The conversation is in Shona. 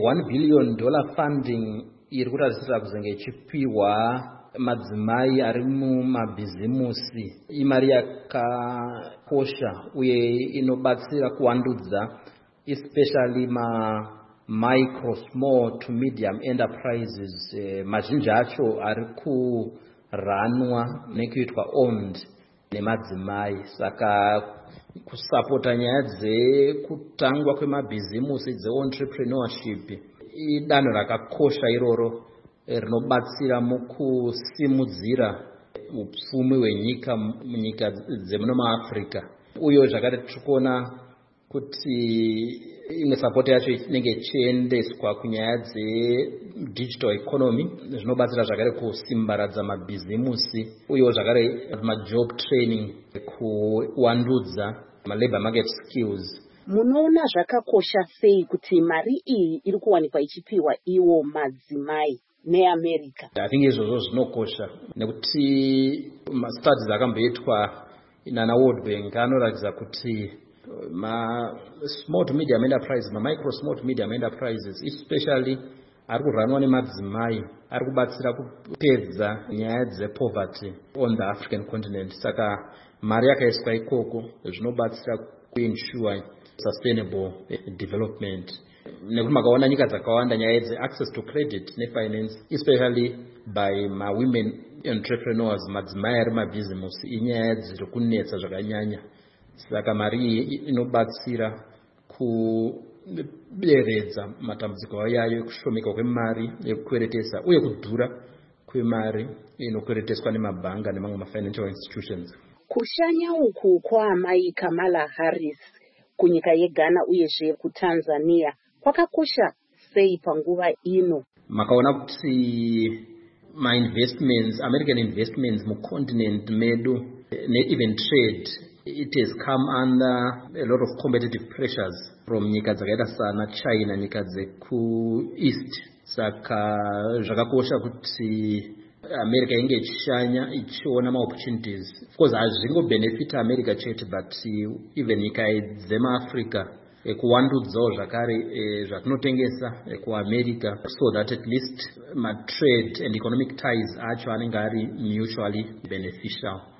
$1 billion funding iri kutarisira kuzenge ichipiwa madzimai ari mumabhizimusi imari yakakosha uye inobatsira kuwandudza especially micro, small to medium enterprises. Mazhinji acho ari kuranwa nekuitwa owned nemadzimai. Saka kusapota nyaya dzekutangwa kwemabhizimusi dzeentrepreneurship idanho rakakosha iroro rinobatsira mukusimudzira upfumi hwenyika munyika dzemuno muAfrica. Uye zvakare tikuona kuti imwe support yacho inenge ichiendeswa kunyaya dzedigital economy zvinobatsira zvakare kusimbaradza mabhizimusi uye zvakare majob training kuwandudza labor market skills. Munoona zvakakosha sei kuti mari iyi iri kuwanikwa ichipiwa iwo madzimai neAmerica? I think izvozvo zvinokosha nekuti studies akamboitwa nana World Bank anoratidza kuti small to medium enterprises, micro small to medium enterprises especially ari kuranwa nemadzimai ari kubatsira kupedza nyaya dzepoverty on the African continent. Saka mari yakaiswa ikoko zvinobatsira kuensure sustainable development. Nekuti makaona nyika dzakawanda nyaya dzeaccess to credit nefinance especially by women entrepreneurs, madzimai ari mabhizimusi inyaya dziri kunetsa zvakanyanya. Saka mari iyi inobatsira kuderedza matambudziko yayo ekushomeka kwemari yekukweretesa uye kudhura kwemari inokwereteswa nemabhanga nemamwe mafinancial institutions. Kushanya uku kwaamai Kamala Harris kunyika yeGhana uyezve kuTanzania kwakakosha sei panguva ino? Makaona kuti American investments mucontinent medu even trade, it has come under a lot of competitive pressures from nyika dzakaita sana China, nyika dzeku-east. Saka zvakakosha kuti America inge ichishanya ichiona opportunities. Of course hazvingobenefita America chete but even nyika dzemaAfrica kuwandudzawo zvakare zvatinotengesa kuAmerica so that at least trade and economic ties acho anenge ari mutually beneficial.